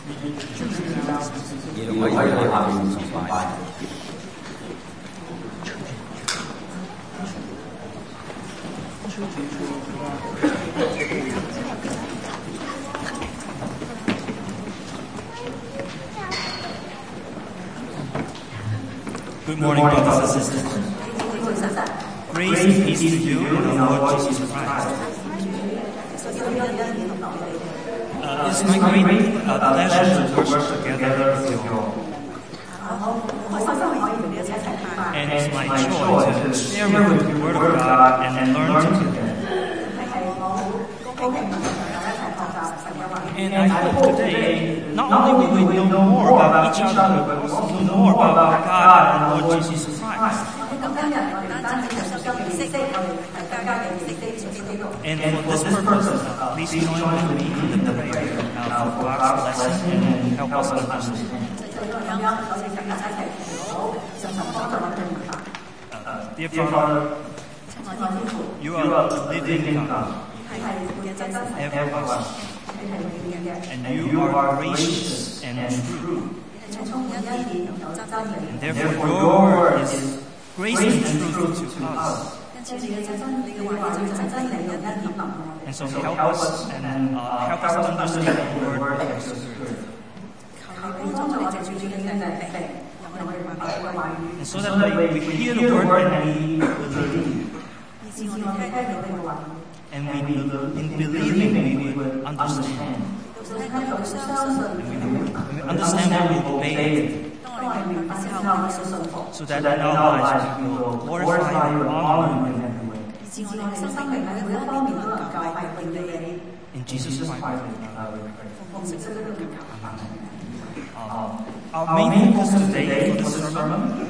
亦都可以喺下面崇拜。 Good morning, brothers and sisters. Grace and peace to you in our Lord Jesus Christ. It's my great pleasure to worship together with you all. And it's my joy to share with you the Word of God and learn together. And I hope today, not only will we know more about each other, but also know more about God and Lord Jesus Christ. And for this purpose, please join with me in the prayer for God's blessing and help us understand. Dear Father, you are the living God, everlasting, and you are gracious and true. And therefore your word is grace and truth to us. And so help us and help us understand the word of the Spirit. And so that we hear the word and we believe. And in believing we will understand. And we understand we will obey it. So that in our lives we will glorify you and honor you in every way. In Jesus Christ, our main focus today for this sermon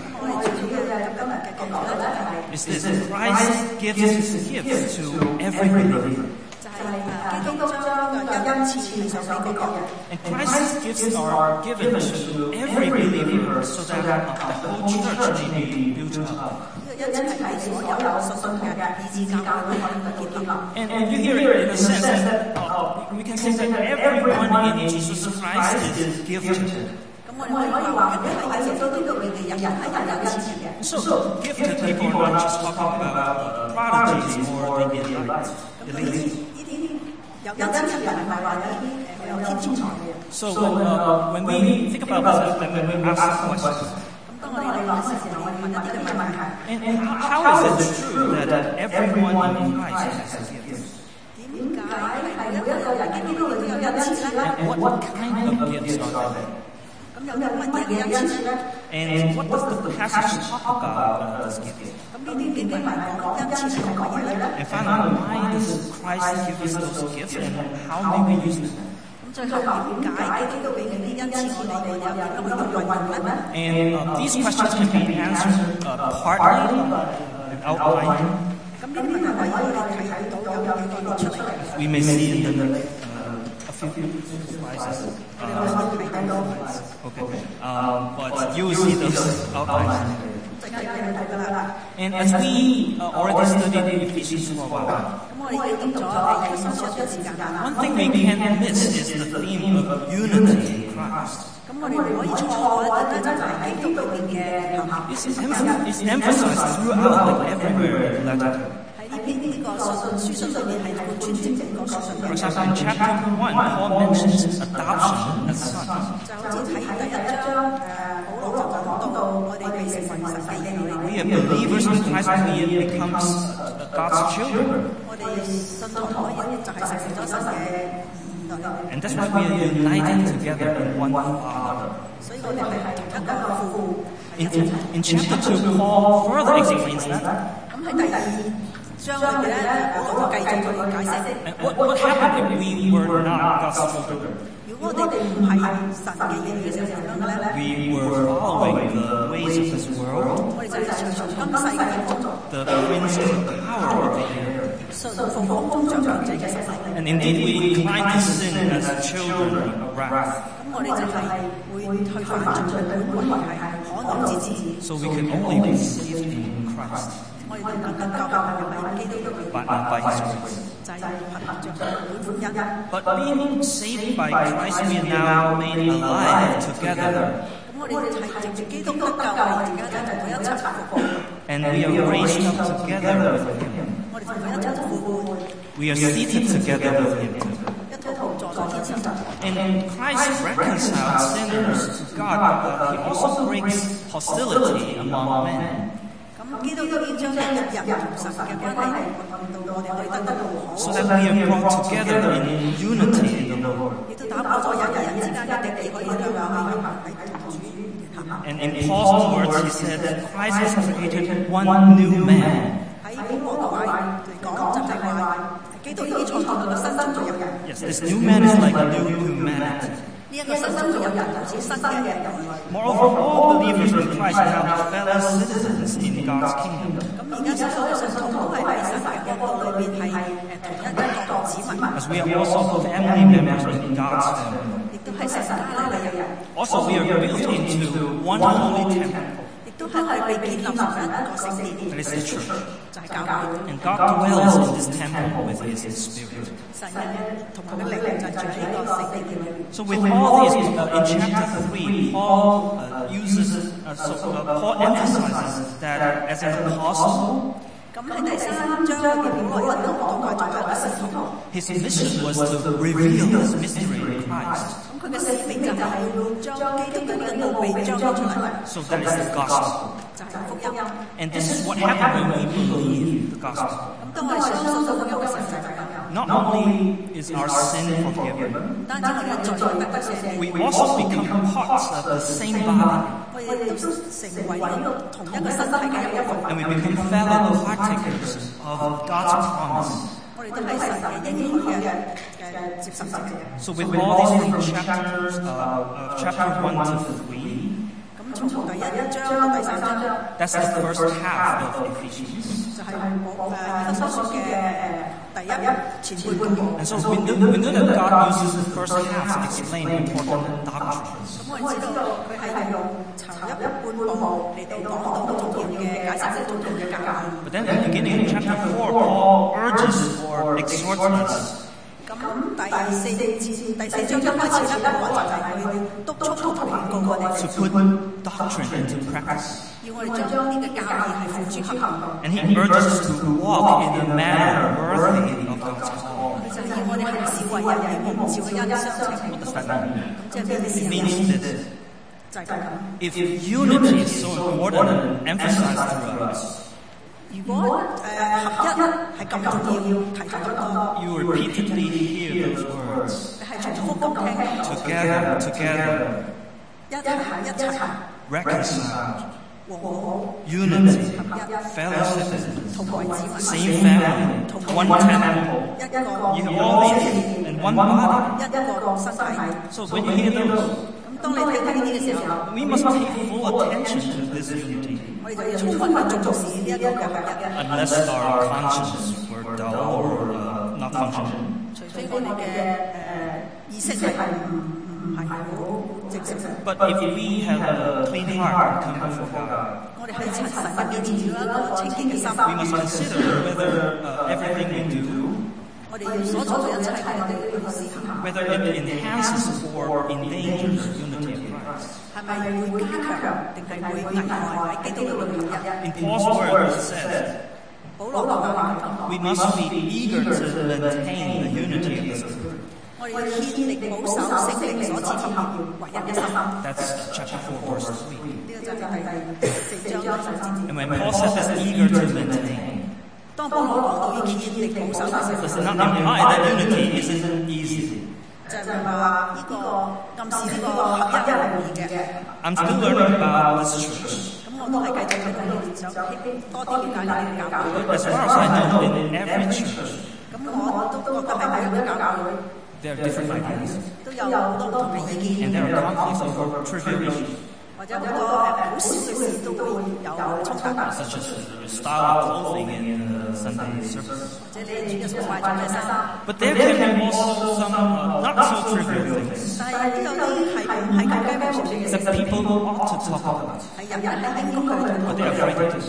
is this: Christ gives his gifts to every believer. And Christ's gifts are given to every believer so that the whole church may be built up. And you hear it in the sense that we can say that everyone in Jesus Christ is gifted. So, gifted people are not just talking about prodigies or elites. So when we think about this, when we ask questions, and how is it true that everyone in Christ has gifts? And what kind of gifts are there? And what does the passage talk about this gift? And finally, why does Christ give us those gifts and how may we use them? And these questions can be answered partly and outlined. We may see in the a few slides. But you will see those outlines. And as we already studied Ephesians for a while, one thing we can't miss is the theme of unity in Christ. It's emphasized throughout, everywhere in the letter. For example, in chapter 1, Paul mentions adoption as sons. We are believers in Christ when we become God's children. And that's why we are united together in one Father. In chapter 2, Paul further explains that. And what happened if we were not God's children? We were following the ways of this world, the prince of the power of the air. And indeed we incline to sin as children of wrath. So we can only be saved in Christ. 我哋能夠救喺基督裏邊， by His grace. 就係憑着本恩。 But being saved by Christ, we are now made alive together. 咁我哋係藉住基督得救，我哋而家同佢一齊復活， And we are raised up together with Him. 我哋同佢一齊復活， We are seated together with Him. 一同坐在天上。 And Christ reconciled sinners to God, but He also breaks hostility among men. 咁基督已經將人同神嘅關係令到我哋可以得到和好， So that we are brought together in unity in the Lord. 亦都打破咗人之間嘅敵意，可以咁樣喺同主聯合。 And in Paul's words, he said that Christ has created one new man. 喺保羅嘅話嚟講，就係話基督已經創造咗個新造嘅人。 Yes, this new man is like new humanity. 呢一個新造嘅人好似新嘅人類。 Moreover, all believers in Christ are now fellow citizens in God's kingdom. 咁而家所有信徒都係喺神嘅國度裏邊係同一個子民， As we are also family members in God's family. 亦都係神家裏嘅人， Also, we are built into one holy temple. 亦都係我哋被建立成一個聖殿， That is the church. 就係教會。 And God dwells in this temple with His Spirit. 神嘅同埋嘅靈就住喺呢個聖殿裏面。 So with all these, in chapter 3, Paul Paul emphasizes that as an apostle, 咁喺第3章裏邊，保羅亦都講過作為一個使徒， his mission was to reveal this mystery in Christ. 咁佢嘅使命就係要將基督嘅呢個奧秘彰顯出嚟， So that is the gospel. 就係福音。 And this is what happens when we believe the gospel. 咁當我哋相信福音嘅時候就係咁樣， Not only is our sin forgiven, 唔單止我哋嘅罪得到赦免， we also become parts of the same body. 我哋亦都成為呢個同一個身體嘅一部分， And we become fellow partakers of God's promise. 我哋都係神嘅應許嘅接受者。 So with all these from chapter 1 to 3, 咁從第1章到第3章， that's the first half of Ephesians. 就係以弗所書嘅第一前半部。 And so we know that God uses the first half to explain important doctrines. 咁我哋知道佢係用頭一半部嚟到講到重要嘅解釋重要嘅教義。 But then at the beginning of chapter 4, Paul urges or exhorts us 咁第四章一開始咧，保羅就係會督促同埋勸告我哋， to put doctrine into practice. 要我哋將呢個教義係付諸行動。 And he urges us to walk in a manner worthy of God's call. 佢就要我哋行事為人嘅蒙召嘅恩相稱。 What does that mean? 咁即係咩意思 It 啊？ means that 就係咁。 if unity is so important and emphasized through us, 如果合一係咁重要，提出咁多， you repeatedly hear those words. 你係重複咁聽， Together, 一齊 reconciled, 和好 unity, 合一， fellowship, 同為子民， same family, one temple. 一個 You have all these in one body. 一個身體。 So when you hear those, 咁當你聽呢啲嘅時候， we must take full attention to this unity, 我哋就要充分去重視呢一個嘅合一。 unless our conscience were dull or not functioning. 除非我哋嘅意識係唔係好正常。 But if we have a clean heart come before God, 我哋喺神嘅面前要有一個清潔嘅心。 we must consider whether everything we do, 我哋要所做嘅一切，我哋都要去思考， whether it enhances or endangers unity of Christ. 係咪會加強定係會危害喺基督嘅合一？ In Paul's words, it says, 保羅講話， we must be eager to maintain the unity of the Spirit. 我哋要竭力保守聖靈所賜合而為一嘅心。 That's chapter 4, verse 3. 呢個就係第4章嘅章節。 And when Paul says eager to maintain, 當保羅講到要竭力保守嘅時 does 候， not imply that unity isn't easy. 就係話呢個暗示呢個合一係唔易嘅。 I'm still learning about this church. 咁我都係繼續喺度想多啲了解呢個教會。 As far as I know, in every church, 咁我都覺得係每一個教會 there are different ideas. 都有好多唔同嘅意見， And there are conflicts over trivial issues, 或者好多好少嘅事都會有衝突，或 such as the style of clothing in the Sunday service. 者你主日崇拜着咩衫。 But there can be also some not so trivial things 但係都有啲係唔係咁雞毛蒜皮嘅 that 事， people ought to talk about, 係人係應該去 but 討 they are 論， afraid to do. 但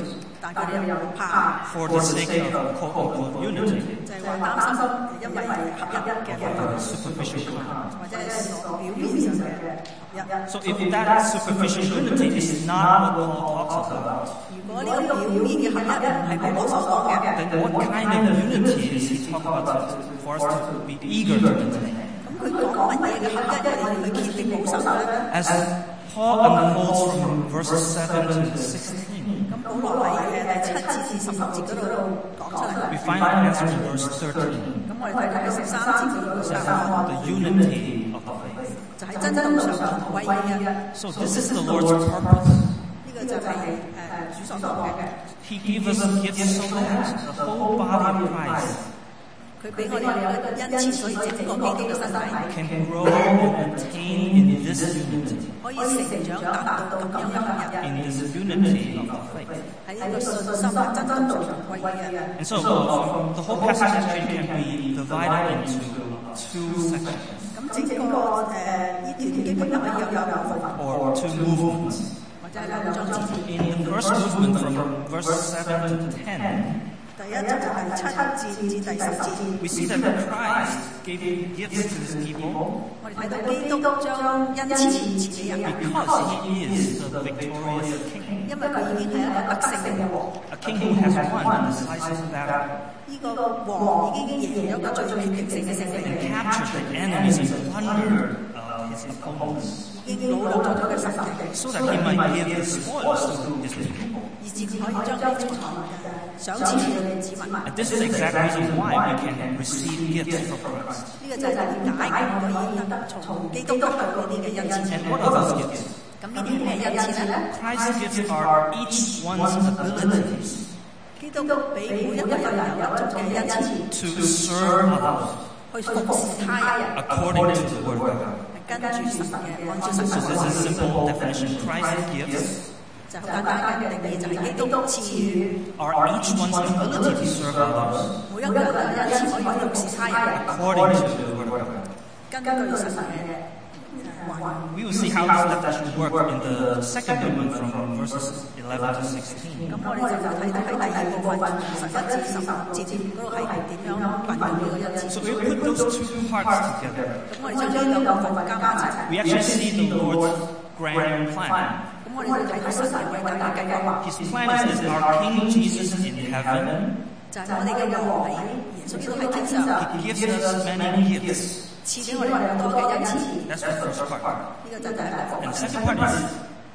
但佢哋又怕 for the sake of quote-unquote unity, 就係話擔心因為合一嘅方法 superficial kind. 或者係所表面上嘅合一。 So if that superficial unity is not what Paul talks about, 如果呢個表面嘅合一唔係保羅所講嘅， then what kind of unity is he talking about for us to be eager to maintain? 咁佢講乜嘢嘅合一我哋去竭力保守咧？ As Paul unfolds from verses 7 to 16, 咁保羅喺第7節至16節嗰度講出嚟。 we find the answer in verse 13, 咁我哋睇到第13節嗰度答案 the unity of the faith. 就喺真道上同歸於一。 So this is the Lord's purpose. 呢個就係主所講嘅。 He gives us gifts so that the whole body of Christ 佢俾我哋有一個恩賜，所以整個基督嘅身體 can grow and attain in this unity, 可以成長達到咁樣嘅合一， in this unity of the faith. 喺呢個信心嘅真道上歸於一。 And so the whole passage actually can be divided into two sections 咁整個呢段經文可以有兩部分， or two movements. 或者係兩章節。 In the first movement from verse 7 to 10, 第一就係第7節至第10節， we see that Christ gave gifts to his people 我哋睇到基督將恩賜賜俾人， because he is the victorious king, 因為佢已經係一個得勝嘅王。 a king who has won the decisive battle 呢個王已經贏咗個最決定性嘅勝 and 利， captured the enemies and plundered his opponents 已經攞到咗佢嘅實力， so that he might give the spoils to his people. 以至佢可以將啲財物賞賜俾佢嘅子民。 And this is the exact reason why we can receive gifts from Christ. 呢個就係點解我可以從基督得到呢啲嘅恩賜。 And what are those gifts? 咁呢啲咩恩賜咧？ Christ's gifts are each one's abilities 基督俾每一個人有一種嘅恩賜， to serve others 去服侍他人， according to the Word of God. 係跟住神嘅，按照神 So 嘅 this 話 is a simple definition. Christ's gifts 就好簡單嘅定義，就係基督賜予 are each one's ability to serve others 每一個人嘅恩賜可以服侍他人， according to the Word of God. 根據神嘅話。 We will see how this definition works in the second movement from verses 11 to 16. 咁我哋就睇睇第二部分11至15節嗰度係點樣運用呢個恩賜。 So we put those two parts together. 咁我哋將呢兩部分加埋一齊。 We actually see the Lord's grand plan. 咁我哋就睇到神嘅偉大嘅計劃， His plan is that our King Jesus in heaven, 就係我哋嘅王喺耶穌基督喺天上， He gives us many gifts. 賜俾我哋好多嘅恩賜。 That's the first part. 呢個就係第一部 And 分。 the second part is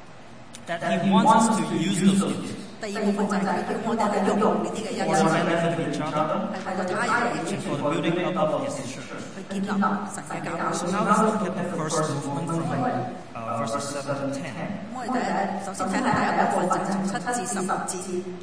that He wants us to use those gifts 第二部分就係佢叫我哋去用呢啲嘅 for 恩 the 賜， benefit of each other 係為咗他人嘅益 and 處， for the building up of His church. 去建立神嘅教會。 So now let's look at the first movement from verses 7 to 10. 咁我哋首先睇下第一部分，就係從7至10節。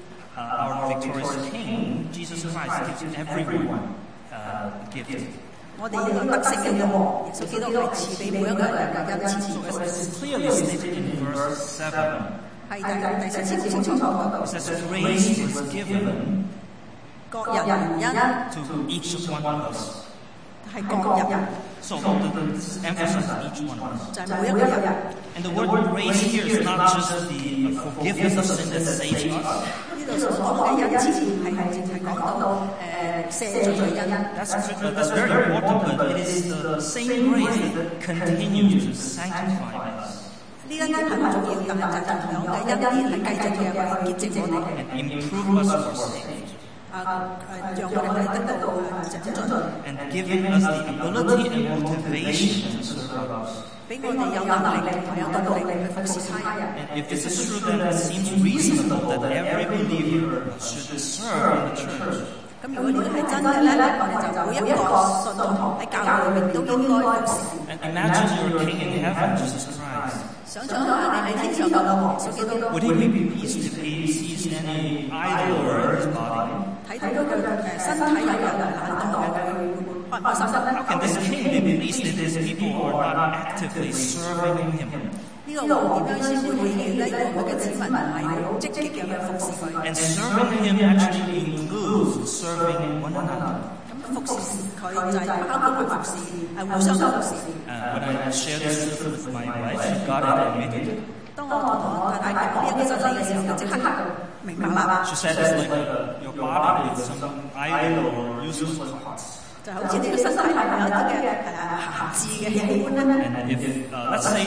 Our victorious King, Jesus Christ, gives everyone a gift. 我哋呢個得勝嘅王，耶穌基督係賜俾每一個人嘅恩賜。 So as is clearly stated in verse 7, 係第7節好清楚講到， it says grace was given 各人恩 to each one of us. 係各人， So this emphasizes each one of us. 就係每一個人。 And the word grace here is not just the forgiveness of sin that saves us. 呢度所講嘅恩賜係淨係講到赦罪嘅恩。 That's very important, but it is the same grace that continues to sanctify us 呢一點係唔重要，但係就同樣嘅恩典係繼續嘅為潔淨我哋， and improve us for saved, 讓我哋可以得到長進， and giving us the ability and motivation to serve others. 俾我哋有能力同埋有動力去服侍他人。 And if this is true, then it seems reasonable that every believer should serve in the church. 咁如果呢個係真嘅咧，我哋就每一個信徒喺教會裏面都應該服侍。 And imagine your King in heaven, Jesus Christ. 想象下你喺天上嘅王耶穌基督， Would he be pleased if he sees any idol in his body? 睇到佢身體有人懶惰嘅，佢會開唔開心咧？ How can this king be pleased if his people are not actively serving him 呢個王點樣先會喜悅咧？如果佢嘅子民唔係好積極嘅去服侍佢， and serving him actually includes serving one another. 咁服侍佢就係包括佢服侍，係互相服侍。 When I shared this with my wife, she got it and made it. 當我太太講呢一個真理嘅時候，就即刻明白啦。 She said it's like your body is some idle or useless parts. 就好似你個身體係有一啲嘅閒置嘅器官咧。 And if, let's say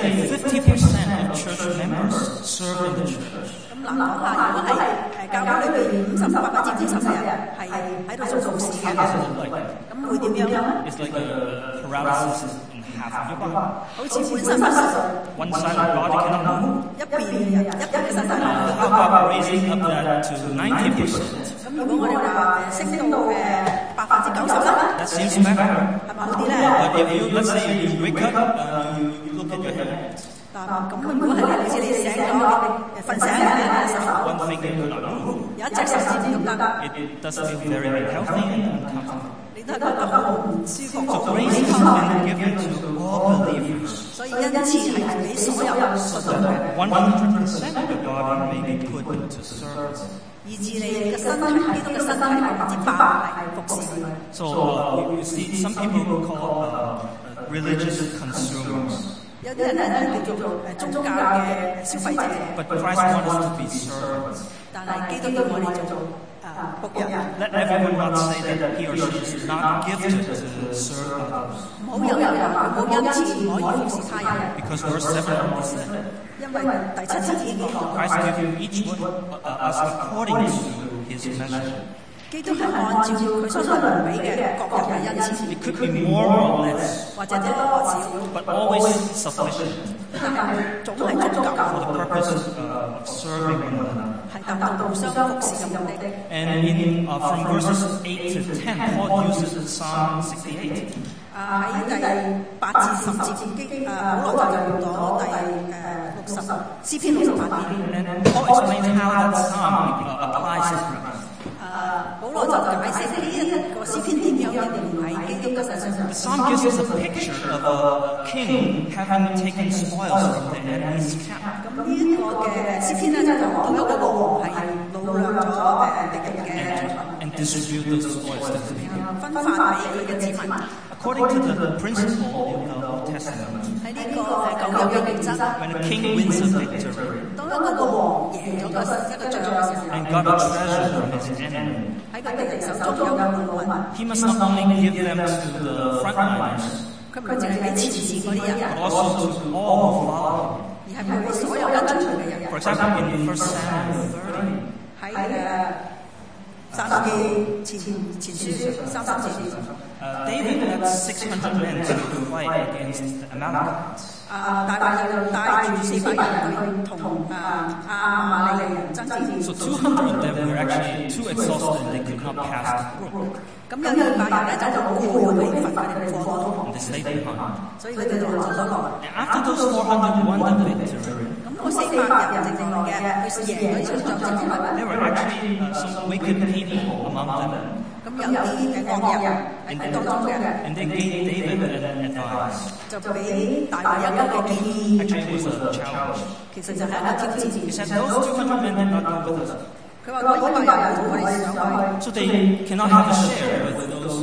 50% of church members serve in the church. 咁嗱，講下如果係教會裏邊50%嘅人係喺度做服侍嘅，咁會點樣咧？ It's like a paralysis in half of your body. 好似半身不遂， One side of the body cannot move. 一邊嘅身體。 How about raising up that to 90%? 咁如果我哋話升到90%咧， That seems better. 係咪好啲咧？ But if you, let's say you wake up, you look at your hands. 咁如果係你好似你醒咗，瞓醒嘅時候， One finger cannot move. 有一隻手指唔喐得， It doesn't feel very unhealthy and uncomfortable. 你都係覺得好唔舒服。 So grace has been given to all believers. 所以恩賜係俾所有信徒嘅， 100% of your body may be put to service. 以致你嘅身體，基督嘅身體100%係服侍佢。 So you see, some people call religious consumers. 有啲人咧叫做宗教嘅消費者， But Christ wants us to be servants. 但係基督要我哋做僕人。 Let everyone not say that he or she is not gifted to serve others. 唔好有人話佢冇恩賜唔可以服侍他人， Because verse 7 said, 因為第7節已經講到， Christ gave each one us according to his measure. 基督係按照佢所能俾嘅各人嘅恩賜， It could be more or less, 或者多或少， but always sufficient 但係總係足夠， for the purpose of serving one another. 係達到互相服侍嘅目的。 And from verses 8 to 10, Paul uses Psalm 68. 喺第8至10節，保羅就用咗第詩篇68篇。 And Paul explains how that psalm applies to Christ. 保羅就解釋呢一個詩篇點樣應用喺基督嘅身上。 The psalm gives us a picture of a king having taken spoils from the enemy's camp. 咁呢一個嘅詩篇咧就講到一個王係擄掠咗敵人嘅財物， And distribute those spoils to the people. 分發俾佢嘅子民。 According to the principle in the Old Testament, 喺呢個舊約嘅原則， when a king wins a victory 當一個王贏咗一個仗嘅時候， and got a treasure from his enemy, 喺佢敵人手中有寶物， he must not only give them to the frontliners, 佢唔係淨係俾前線嗰啲人， but also to all who follow him. 而係俾所有跟隨佢嘅人。 For example, in 1 Samuel 30, 喺撒母耳前書33節。 David had 600 men to fight against the Amalekites. 大衛就帶住400人去同亞瑪力人爭戰。 So 200 of them were actually too exhausted and they could not pass the brook. 咁有200人咧就攰到疲乏，佢哋過唔到， And they stayed behind. 所以佢哋就走咗落嚟。 And after those 400 won the victory, 咁嗰400人剩落嘅，佢贏咗呢場仗之後， there were actually some wicked people among them. 咁有啲惡人喺當中嘅， And they gave David an advice. 就俾大衛一個嘅建議， Actually, it was a challenge. 其實就係一個挑戰。 He said, those 200 men did not go with us. 佢話嗰200人同我哋上去， So they cannot have a share with those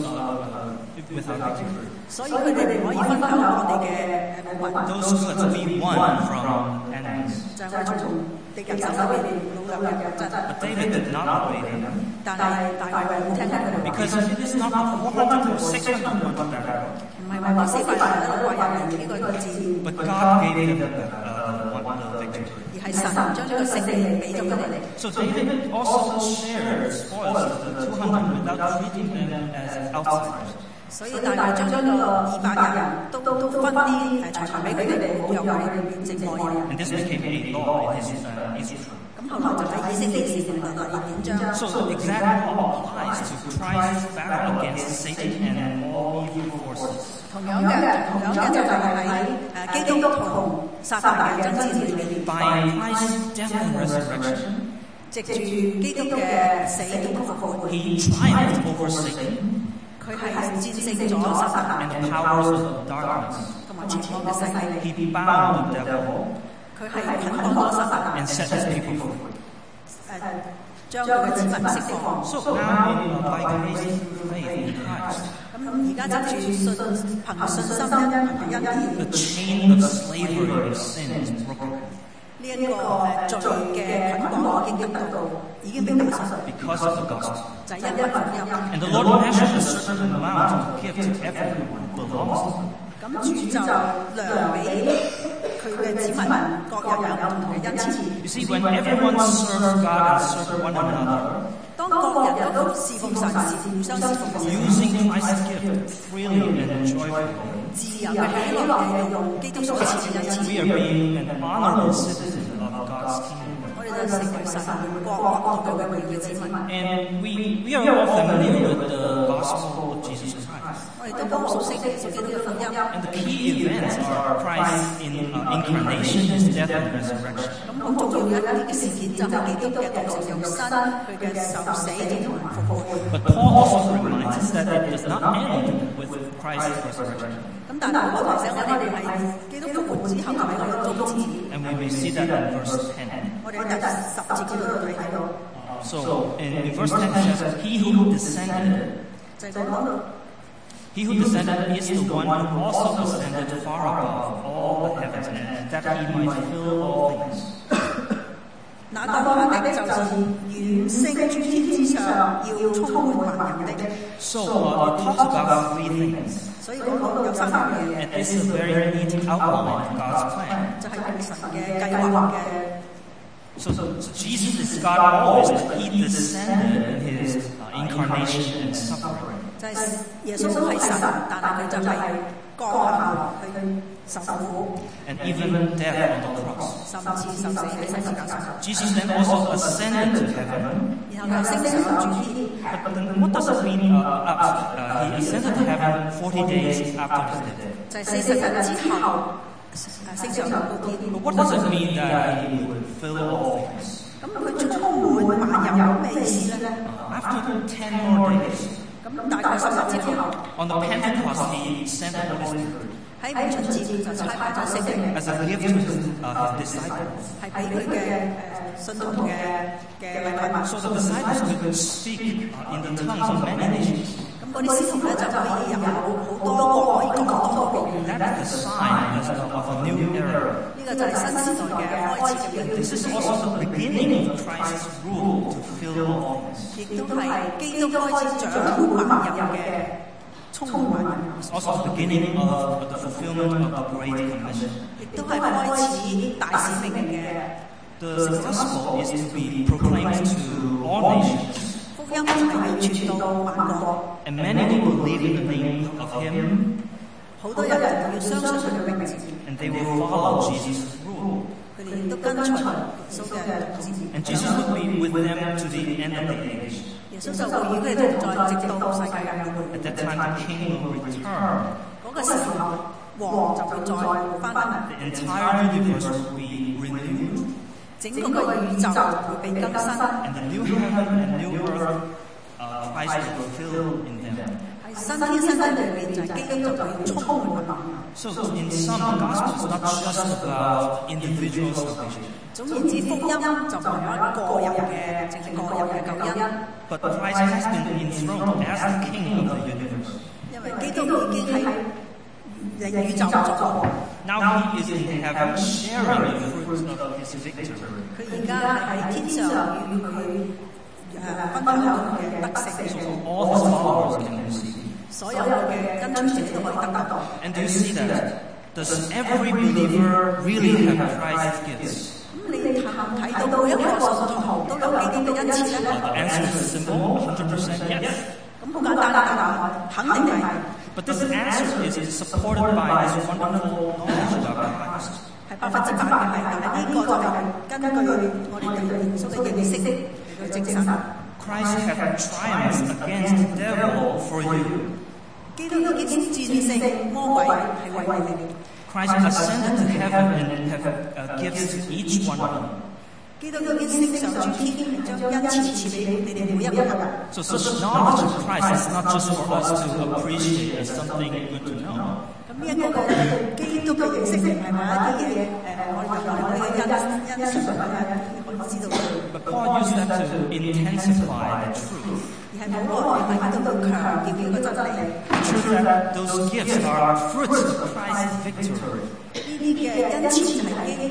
with our victory. 所以佢哋唔可以分享我哋嘅寶物。 Those goods we won from enemies. 就係我從敵人手裏邊擄掠嘅物質。 But David did not obey them. 但係大衛冇聽佢哋話， Because it is not 400 or 600 who won the battle. 唔係話400人喺度為人呢個戰， But God gave them the victory. 而係神將呢個勝利俾咗佢哋。 So David also shared spoils of the 200 without treating them as outsiders. 所以大衛將呢個200人都分啲財物俾佢哋，冇由佢哋變成外人。 And this became a law in Israel. 咁後來就喺以色列時代第2章。 So the exact law applies to Christ's battle against Satan and all evil forces. 同樣嘅就係喺基督同撒旦嘅爭戰裏面， By Christ's death and resurrection, 藉住基督嘅死同復活， he triumphed over Satan 佢係戰勝咗撒旦 and the powers of darkness. 同埋邪惡嘅勢力， He bound the devil 佢係捆綁咗撒旦， and set his people free. 將佢嘅子民釋放。 So now, by grace through faith in Christ, 咁而家藉住憑信心因恩典， the chain of slavery of sin is broken. 呢一個罪嘅捆綁已經被解除 because of the gospel. 就係因為福音。 And the Lord measured a certain amount to give to everyone who belongs to him. 咁主就量俾佢嘅子民各人有唔同嘅恩賜。 You see, when everyone serves God and serves one another, 當各人都侍奉神時，互相侍奉嘅時候， using Christ's gift freely and joyfully, 自由嘅喜樂嘅用基督所賜嘅恩 we 賜， are being an honorable citizen of God's kingdom. 我哋就成為神國度嘅榮耀嘅子民。 And we are all familiar with the gospel of Jesus Christ. 我哋都好熟悉耶穌基督嘅福音。 And the key events are Christ's incarnation, his death and resurrection. 咁好重要嘅一啲嘅事件就係基督嘅道成肉身，佢嘅受死同埋復活。 But Paul also reminds us that it does not end with Christ's resurrection. 咁但係我提醒我哋唔係基督復活之後就係佢嘅終止。 And we may see that in verse 10. 我哋喺第10節嗰度睇到， So in verse 10 it says, He who descended, 就係講到 he who descended is the one who also ascended far above all the heavens, and that he might fill all things. 那降下的就是遠升諸天之上，要充滿萬有的。 So it talks about three things. 所以講到有三樣嘢， And this is a very neat outline of God's plan. 就係神嘅計劃嘅。 So Jesus is God always, but he descended in his incarnation and suffering. 就係耶穌都係神，但係佢就係降下來去受苦， And even death on the cross. 甚至受死喺十字架上。 Jesus then also ascended to heaven. 然後就升上諸天。 But then what does it mean? He ascended to heaven 40 days after his death. 就係40日之後升上高天。 But what does it mean that he would fill all things? 咁佢充滿萬有咩意思咧？ After 10 more days, 咁大概10日之後， on the Pentecost, he sent the Holy Spirit 喺五旬節就差派咗聖靈， as a gift to his disciples. 係俾佢嘅信徒嘅禮物。 So the disciples could speak in the tongues of many nations. 咁嗰啲師徒咧就可以有好多個可以講好多個語言。 That is the sign of a new era. 呢個就係新時代嘅開始嘅表 This is also the beginning of Christ's rule to fill all things. 亦都係基督開始掌管萬有嘅充滿萬有， It's also the beginning of the fulfillment of the Great Commission. 亦都係開始大使命嘅 The gospel is to be proclaimed to all nations, 福音，就係要傳到萬國。 and many will believe in the name of Him, 好多人要相信佢嘅名字， and they will follow Jesus' rule. 佢哋亦都跟隨耶穌嘅統治。 And Jesus will be with them to the end of the age. 耶穌就會與佢哋同在，直到世界嘅末 At 日。 that time, the King will return. 嗰個時候，王就會再翻嚟， The entire universe will be renewed, 整個嘅宇宙會被更新， and the new heaven and new earth, Christ will fill in them. 喺新天新地裏面就係基督就會充滿萬有。 So, in sum, the gospel is not just about individual salvation, 總言之，福音就唔係一個人嘅，淨係個人嘅救恩， but Christ has been enthroned as the King of the universe. 因為基督已經喺宇宙作王， Now He is in heaven, sharing the fruits of His victory. 佢而家係喺天上與佢分享佢嘅得勝， All His followers can receive. 所有嘅跟隨者都可以得到。 And do you see that? Does every believer really have Christ's gifts? 咁你睇到每一個信徒都有基督嘅恩賜咧？ The answer is simple, 100% yes. 咁好簡單嘅答案，肯定係。 But this answer is supported by this wonderful knowledge about Christ. 係100%嘅，但係呢個就係根據我哋對耶穌嘅認識嚟去證實。 Christ has triumphed against the devil for you. 基督已經戰勝魔鬼，係為你。 Christ ascended to heaven and have gifts to each one of you. 基督已經升上諸天，係將恩賜賜俾你哋每一個人。 So such knowledge of Christ is not just for us to appreciate as something good to know. 咁呢一個對基督嘅認識唔係話一啲嘢我哋可以欣賞或者可以知道嘅。 But Paul used that to intensify the truth. 而係保羅喺度強調呢個真理。 The truth that those gifts are fruits of Christ's victory. 呢啲嘅恩賜係基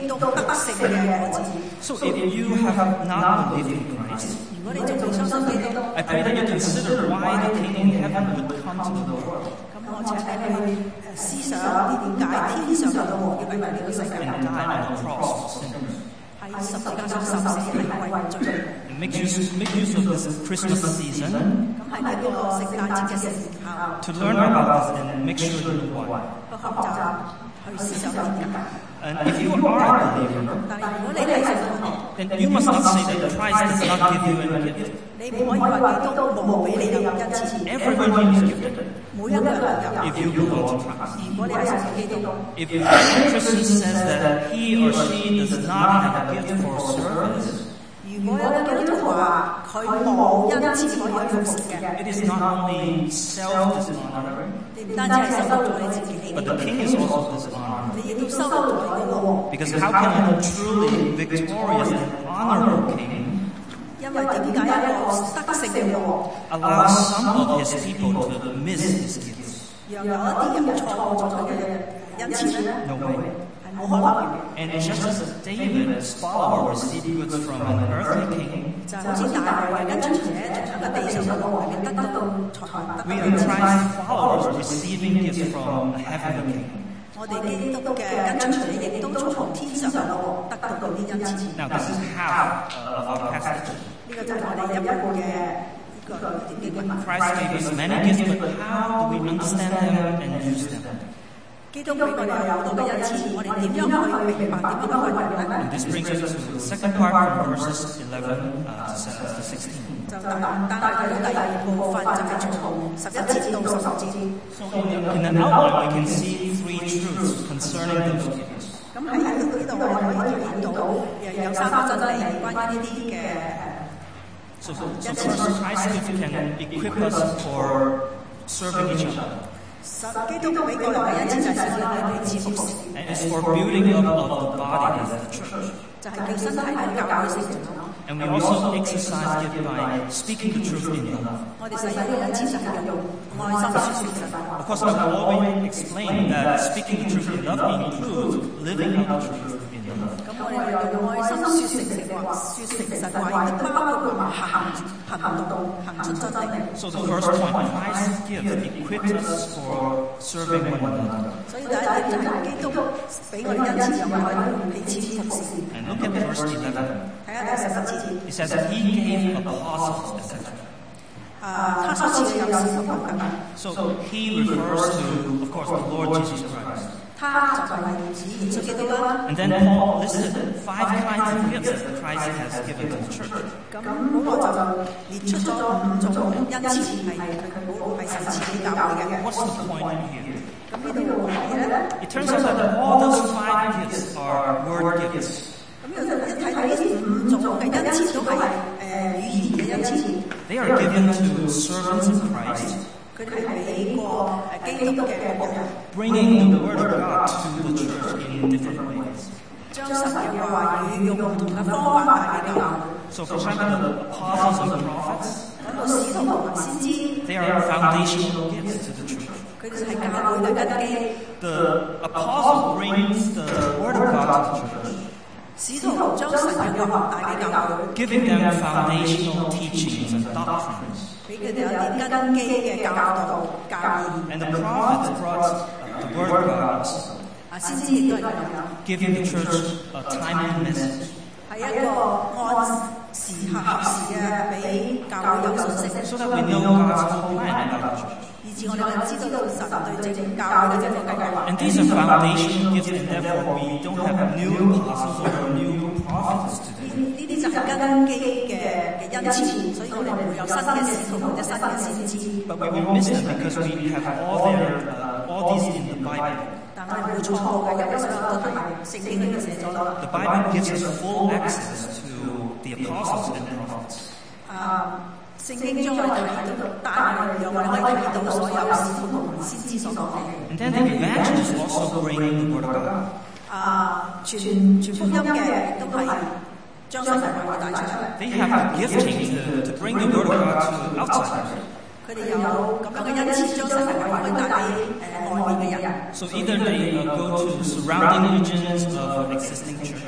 督得勝嘅果子。 So if you have not believed in Christ, 如果你仲未相信基督， I pray that you consider why the King of Heaven would come to the world 咁我請你去思想點解天上嘅王要嚟呢個世界， and die on the cross for sinners. 喺十字架上受死係為罪。 And make use of this Christmas season 咁喺呢個聖誕節嘅時候， to learn about this and make sure you know why. 去學習去思想點解。 And if you are a believer, 但係如果你係信徒， then you must not say that Christ does not give you any gift. 你唔可以話基督冇俾你有恩賜， Everyone is gifted 每一個人都有。 if you belong to Christ. 如果你係信基督， If any Christian says that he or she does not have a gift for service, 如果有個基督徒話佢冇恩賜可以服侍嘅， it is not only self-dishonoring, 你唔單止係收到咗你自己， but the king is also dishonored. 你亦都收到咗你個王。 Because how can a truly victorious and honorable king 因為點解一個得勝嘅王 allow some of his people to miss his gifts? 讓有一啲人錯過咗佢嘅恩賜咧？ No way. 係冇可能嘅。 And just as David's follower received goods from an earthly king, 就好似大衛跟隨者從一個地上嘅王裏面得到財物， we are Christ's followers receiving gifts from a heavenly king. 我哋基督嘅跟隨者亦都從天上嘅王得到嗰啲恩賜。 Now, this is half of our passage. 呢個就係我哋入一半嘅呢個經文。 Christ gave us many gifts, but how do we understand them and use them? 基督俾我哋有好多嘅恩賜，我哋點樣去明白點樣去運用咧？ And this brings us to the second part from verses 11 to 16. 就但係睇到第二部分就係從11節到16節。 So in an outline, we can see three truths concerning those gifts. 咁喺呢度我哋可以見到有三個真理關於呢啲嘅 So first, Christ's gift can equip us for serving each other. 基督俾我哋嘅恩賜就係使我哋彼此服侍， And it's for building up of the body as the church. 就係叫身體喺教會成長。 And we also exercise gift by speaking the truth in love. 我哋使呢個恩賜就係用愛心説實在話。 Of course, I've always explained that speaking the truth in love includes living out the truth in love. 咁我哋用愛心説誠實話，亦都包括行出真理。 So the first point, Christ's gift equips us for serving one another. 所以第一點就係基督俾我哋恩賜，讓我哋彼此服侍。 And look at verse 11. 睇下第11節。 It says that he gave apostles, etc. 他所賜嘅有使徒等等。 So he refers to, of course, the Lord Jesus Christ. 他就係指耶穌基督啦。 And then Paul listed 5 kinds of gifts that Christ has given to the church. 咁保羅就列出咗5種恩賜係神賜俾教會嘅。 What's the point here? 咁呢度會係咧？ It turns out that all those 5 gifts are word gifts. 咁一睇到呢5種嘅恩賜都係語言嘅恩賜。 They are given to servants of Christ, 佢哋係俾過基督嘅僕人， bringing the word of God to the church in different ways. 將神嘅話語用唔同嘅方法帶俾教會。 So for example, the apostles and prophets, 講到使徒同埋先知， they are foundational gifts to the church. 佢哋係教會嘅根基。 The apostle brings the word of God to the church, 使徒將神嘅話帶俾教會， giving them foundational teachings and doctrines. 俾佢哋有啲根基嘅教導教義。 And the prophets brought the word of God also, 先知亦都係咁樣， giving the church a timely message. 係一個按時合時嘅俾教會有信息， So that we know God's whole plan about the church. 以至我哋知道神對整教會嘅整個計劃。 And these are foundational gifts, and therefore we don't have new apostles or new prophets today. 呢啲就係根基嘅恩賜，所以我哋唔會有新嘅使徒或者新嘅先知。 But we will miss them because we have all these in the Bible. 但係唔會錯過嘅，因為所有都係聖經裏面寫咗啦。 The Bible gives us full access to the apostles and prophets. 聖經將我哋睇到大量，讓我哋可以睇到所有使徒同埋先知所講嘅。 And then the evangelists also bring the word of God. 傳福音嘅都係將神嘅話帶出嚟。 They have the gifting to bring the word of God to outsiders. 佢哋有咁樣嘅恩賜，將神嘅話可以帶俾外面嘅人。 So either they go to surrounding regions of existing churches,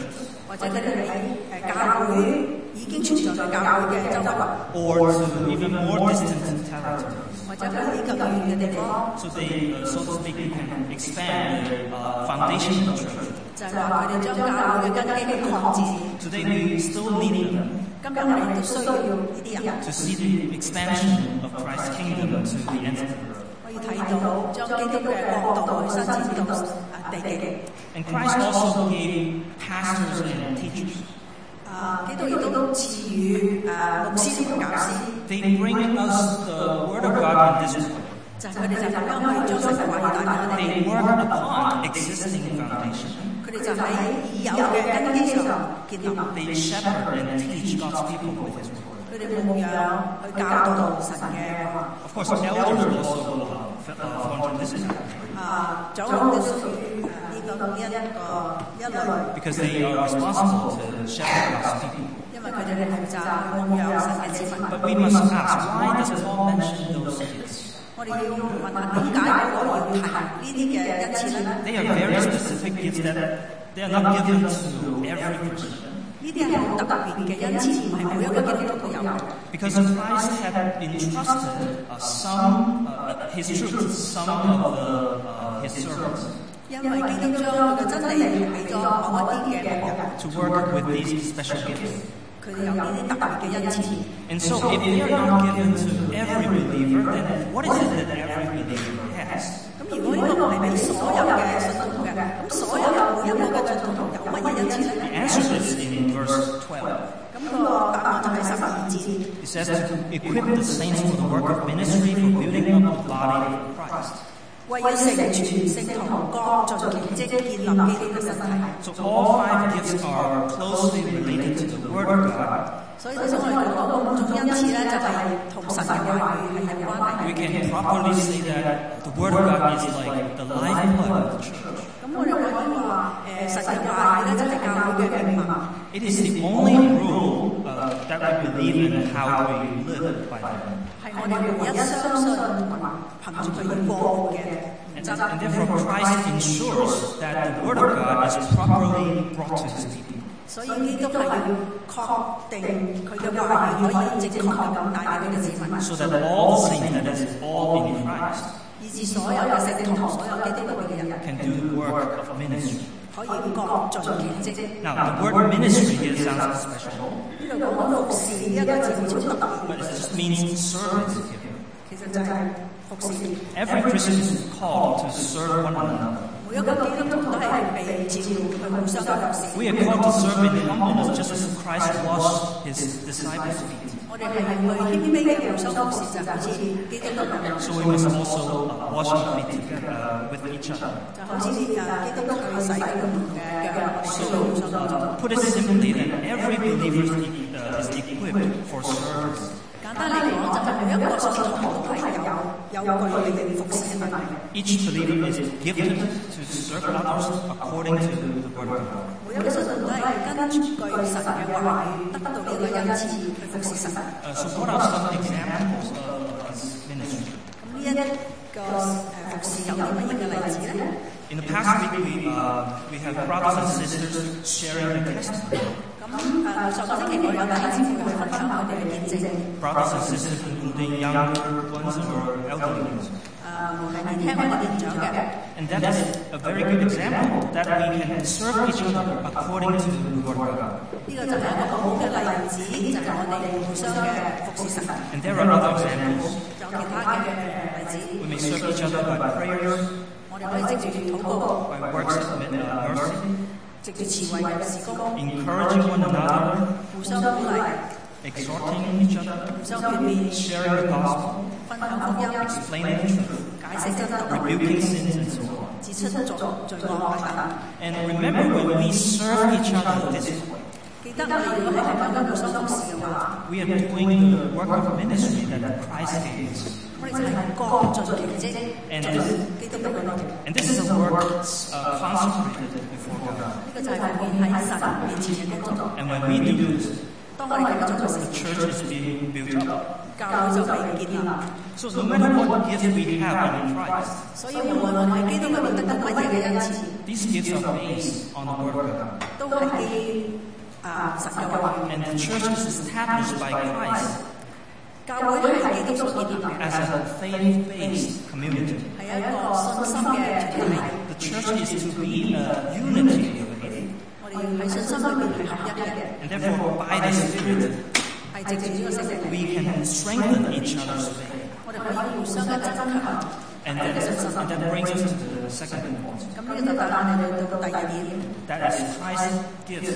或者佢哋喺教會已經存在嘅教會嘅周圍， or to even more distant territories. 或者去啲更遠嘅地方， So they, so to speak, can expand the foundation of the church. 就係話佢哋將教會嘅根基擴展。 Today we still need them 今日我哋都需要呢啲人， to see the expansion of Christ's kingdom to the ends of the earth. 可以睇到將基督嘅國度去伸展到地極。 And Christ also gave pastors and teachers. 基督亦都賜予牧師同教師， They bring us the Word of God in this way. 就係佢哋就咁樣可以將神嘅話語帶俾我 They 哋。 work upon existing foundation. 佢哋就喺已有嘅根基上建立， They shepherd and teach God's people with His Word. 佢哋牧養去教導神嘅話。 Of course, elders also fall into this category 長老都屬於一類， because they are responsible to shepherd God's people. 因為佢哋係負責去牧養神嘅子民。 But we must ask, why does Paul mention those gifts? 我哋要問下點解保羅要提呢啲嘅恩賜咧？ They are very specific gifts that they are not given to every Christian. 呢啲係好特別嘅恩賜，唔係每一個基督徒都有嘅。 Because Christ had entrusted His truth, some of His servants, 因為基督將佢嘅真理俾咗某一啲嘅牧人， to work with these special gifts. 佢哋有呢啲特別嘅恩賜。 And so, if they are not given to every believer, then what is it that every believer has? 咁如果呢個唔係俾所有嘅信徒嘅，咁所有每一個嘅信徒有乜嘢恩賜 The 咧？ answer is in verse 12. 咁個答案就係12節。 It says to equip the saints for the work of ministry, for building up the body of Christ. 為要成全聖徒，各盡其職，建立基督嘅身體。 So all 5 gifts are closely related to the Word of God. 所以頭先我哋講嗰5種恩賜咧，就係同神嘅話語係有關係 We 嘅。 can properly say that the Word of God is like the lifeblood of the church. 咁我哋可以話神嘅話語咧就係教會嘅命脈， It is the only rule that we believe in how we live by them. 係我哋唯一相信同埋憑住佢而過活嘅原則。 And therefore Christ ensures that the Word of God is properly brought to His people. 所以基督係要確定佢嘅話語可以正確咁帶俾佢嘅子民， So that all the saints, that is all in Christ, 以致所有嘅聖徒、所有基督徒嘅人 can do the work of ministry. 可以各盡其職。 Now, the word ministry here sounds special, 呢度講到服侍呢一個字好特 but 別， it just means service here. 其實就係服侍。 Every Christian is called to serve one another. 每一個基督徒都係被召去互相嘅服侍。 We are called to serve in humbleness, just as Christ washed His disciples' feet. 我哋係去謙卑嘅互相服侍，就好似基督徒咁樣。 So we must also wash our feet together with each other. 就好似基督徒去洗佢唔同嘅腳，我哋需要互相幫助。 Put it simply, that every believer is equipped for service. 簡單嚟講，就係每一個信徒都係有具備服侍嘅能力。 Each believer is gifted to serve others according to the Word of God. 每一個信徒都係根據神嘅話語得到呢個恩賜去服侍神。 So what are some examples of this ministry? 咁呢一個服侍有啲乜嘢嘅例子咧？ In the past week, we have brothers and sisters sharing their testimony. 咁上個星期我有弟兄姊妹去分享佢哋嘅見證。 Brothers and sisters, including younger ones or elderly ones. 無論係年輕或者年長嘅。 And that is a very good example that we can serve each other according to the Word of God. 呢個就係一個好好嘅例子，就係我哋互相嘅服侍神。 And there are other examples. 有其他嘅例子， We may serve each other by prayers, 我哋可以藉住禱告， by works of mercy, 藉住慈惠嘅事工， encouraging one another, 互相鼓勵， exhorting each other, 互相勸勉， sharing the gospel, 分享福音， explaining the truth, 解釋真道， rebuking sins, and so on. 指出罪惡等等。 And remember, when we serve each other this way, 記得我哋如果係咁樣互相服侍嘅話， we are doing the work of ministry that Christ gave us. 我哋就係各盡其職，盡基督嘅工作。 And this is a work consecrated before God. 呢個就係奉獻喺神面前嘅工作。 And when we do this, 當我哋咁樣做嘅時候， the church is being built up. 教會就被建立。 So no matter what gifts we have in Christ, 所以無論我哋基督裏面得到乜嘢嘅恩賜， these gifts are based on the Word of God. 都係基神嘅話語。 And the church is established by Christ 教會係基督所建立嘅， as a faith-based community. 係一個信心嘅團體。 The church is to be a unity of faith. 我哋要喺信心裏面係合一嘅， And therefore, by the Spirit, 係藉住呢個聖靈， we can strengthen each other's faith. 我哋可以互相嘅增強。 And that brings us to the second point. 咁呢個就帶我哋到第二點， That is, Christ's gifts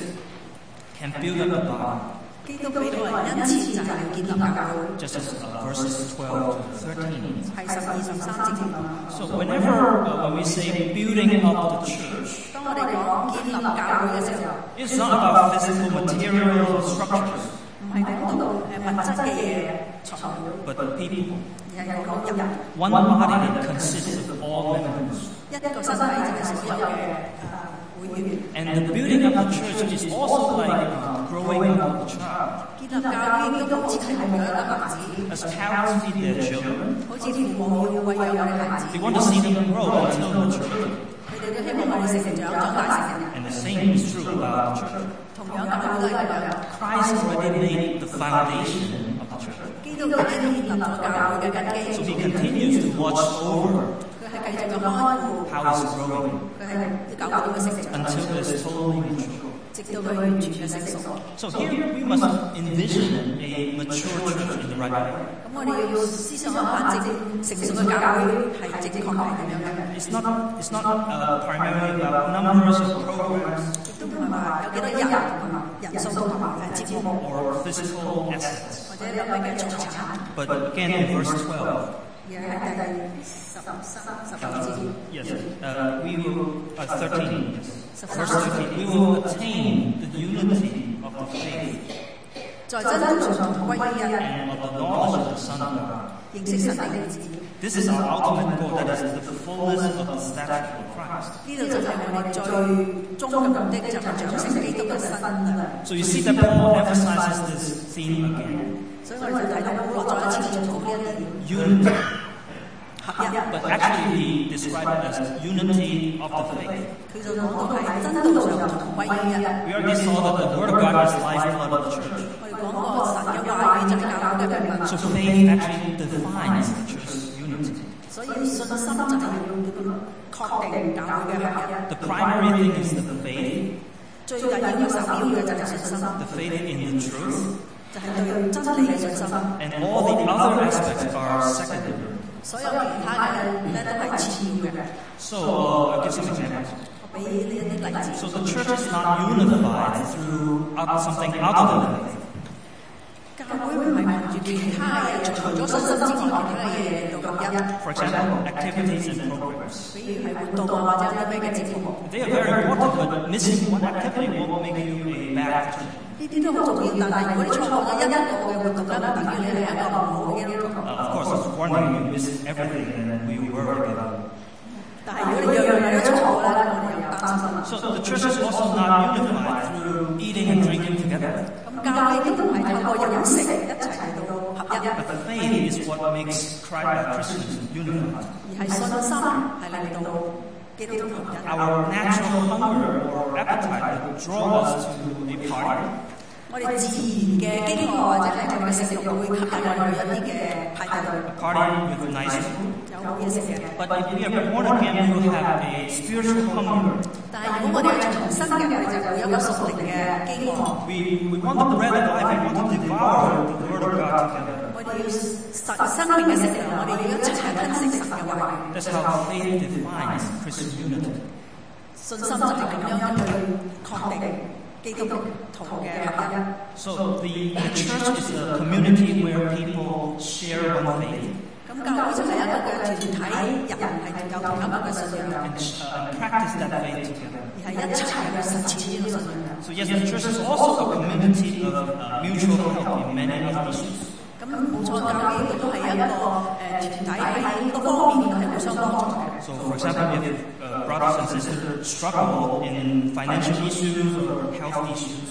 can build up the body. 基督俾我哋恩賜就係要建立教會， Just as verses 12 to 13. 係12、13節講。 So whenever when we say building up the church, 當我哋講建立教會嘅時候， it's not about physical material structures, 唔係講到物質嘅嘢材料， but the people. 而係講人。 One body that consists of all members. 一個身體就係所有嘅會員。 And the building up the church is also like growing up the child. 建立教會亦都好似係養一個孩子， As parents feed their children, 好似父母要餵養我哋孩子， they want to see them grow until maturity. 佢哋都希望我哋成長，長大成人。 And the same is true about the church. 同樣教會都係咁樣。 Christ already laid the foundation of the church. 基督已經建立咗教會嘅根 So 基， he continues to watch over 佢係繼續嘅看顧， how it's growing 佢係啲教會點樣成長， until it's totally mature. 直到佢完全嘅成熟。 So here we must envision a mature church in the right way. 咁我哋要思想一下成熟嘅教會係正確係點樣嘅， It's not primarily about numbers of programs 亦都唔係話有幾多人同埋人數同埋節目 or physical assets. 或者有咩嘅財產， But again, in verse 12, 而係第13、14節。 yes, we will, 13, verse 13, we will attain the unity of the faith 在真道上同歸於一， and of the knowledge of the Son of God. 認識神的兒子。 This is our ultimate goal, that is the fullness of the stature of Christ. 呢度就係我哋最終嘅目的，就係長成基督嘅身量。 So you see that Paul emphasizes this theme again, 所以我哋就睇到保羅再一次重複呢一點， unity. 合一。 But actually he described it as unity of the faith. 佢就講到係真道上同歸於一。 We already saw that the Word of God is lifeblood of the church. 我哋講過神嘅話語就係教會嘅命脈， So faith actually defines the church's unity. 所以信心就係要確定教會嘅合一。 The primary thing is the faith, 最緊要嘅首要嘅就係信心， the faith in the truth, 就係對真理嘅信心。 and all the other aspects are secondary. 所有其他嘅咧都係次要嘅。 So I'll give some examples. 我俾呢一啲例子。 So the church is not unified through something other than the faith. 教會唔係憑住其他嘢，除咗信心之外，其他嘅嘢嚟到合一。 For example, activities and programs. 比如係活動啊，或者有啲咩嘅節目， They are very important, but missing one activity will make you a bad Christian. 呢啲都好重要。但係如果你錯過咗一個嘅活動咧，等於你係一個唔好嘅基督徒。 Of course, I was warning you, miss everything, and then we worry about it. 但係如果你樣樣嘢都錯過咧，我哋又擔心啦。 So the church is also not unified through eating and drinking together. 咁教會亦都唔係透過飲食一齊嚟到合一， But the faith is what makes Christians unified. 而係信心係令到基督徒合一。 Our natural hunger or appetite will draw us to a party. 我哋自然嘅飢餓或者係我哋嘅食欲會吸引我哋去一啲嘅派對， A party with nice food. 有好嘢食嘅。 But if we are born again, we will have a spiritual hunger. 但係如果我哋係重生嘅，我哋就會有一個屬靈嘅飢餓。 We want the bread of life. We want to devour the Word of God together. 我哋要生命嘅食糧，我哋要一齊吞食神嘅話語。 That's how faith defines Christian unity. 信心就係咁樣去確定基督徒嘅合一。 So the church is a community where people share one faith 咁教會就係一個嘅團體，人係有同一個嘅信仰， and practice that faith together. 而係一齊去實踐呢個信仰。 So yes, the church is also a community of mutual help in many issues. 咁冇錯，教會亦都係一個團體喺各方面係互相幫助嘅。 So for example, if brothers and sisters struggle in financial issues or health issues,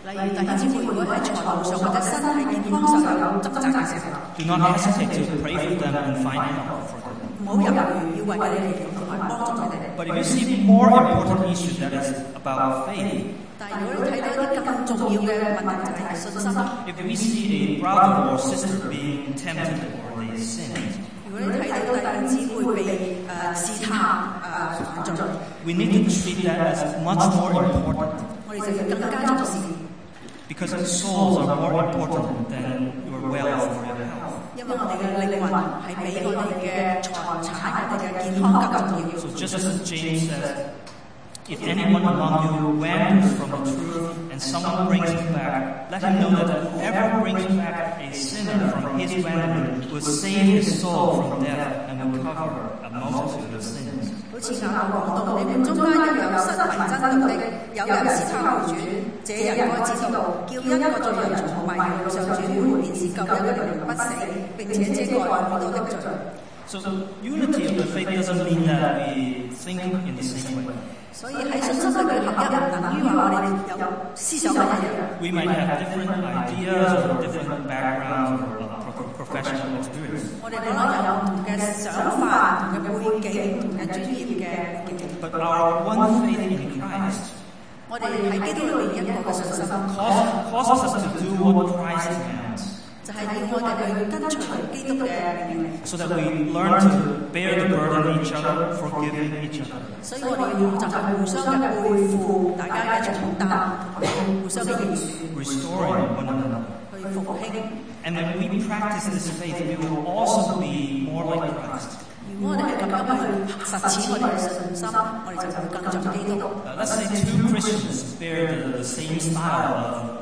例如弟兄姊妹如果喺財務上或者身體健康上有掙扎嘅時候， do not hesitate to pray for them and find help for them. 唔好猶豫，要為佢哋祈禱同埋幫助佢哋。 But if you see more important issue that is about faith, 但係如果你睇到一啲更重要嘅問題就係信心， if we see a brother or sister being tempted or they sinned, 如果你睇到弟兄姊妹被試探犯罪， we need to treat that as much more important, 我哋就要更加重視， because our souls are more important than your wealth or your health. 因為我哋嘅靈魂係比我哋嘅財產、我哋嘅健康更重要。 So just as James says, if anyone among you wanders from the truth and someone brings him back, let him know that whoever brings back a sinner from his wandering will save his soul from death and will cover a multitude of sins. 好似雅各講到，你們中間若有失迷真道的，有人使他回轉，這人該知道，叫一個罪人從迷路上轉回，便是救一個人不死，並且遮蓋許多的罪。 So unity of the faith doesn't mean that we think in the same way. 所以喺信心裏嘅合一唔等於話我哋有思想唔一樣。 We might have different ideas or different backgrounds or professional experience. 我哋可能有唔同嘅想法、唔同嘅背景、唔同嘅專業嘅經驗。 But our one faith in Christ 我哋喺基督裏面一個嘅信心， causes us to do what Christ commands, 就係要我哋去跟隨基督嘅命令。 so that we learn to bear the burden of each other, forgiving each other. 所以我哋要就係互相嘅背負大家嘅重擔，互相嘅饒恕， Restoring one another. 去復興。 And when we practice this faith, we will also be more like Christ. 如果我哋係咁樣去實踐我哋嘅信心，我哋就會更像基督。 Let's say two Christians bear the same style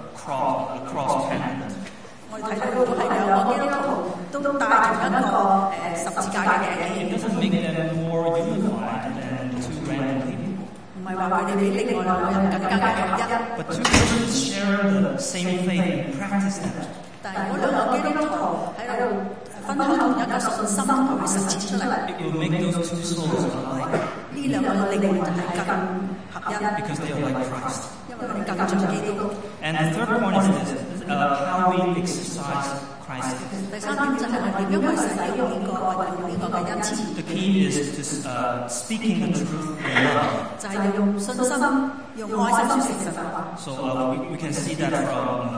of cross pendant. 我哋睇到如果係兩個基督徒都帶同一個十字架嘅頸， It doesn't make them more unified than two random people. 唔係話佢哋比另外兩個人更加嘅合一。 But two Christians share the same faith and practice that. 但係如果兩個基督徒喺度分享同一個信心同埋實踐出嚟， It will make those two souls alike 呢兩個靈魂就係更合一， because they are like Christ. 因為佢哋更像基督。 And the third point is this, how we exercise Christ. 第三點就係我哋點樣去使用呢個運用呢個嘅恩賜， The key is to speaking the truth in love. 就係要用信心、用愛心去誠實嘅話。 So we can see that from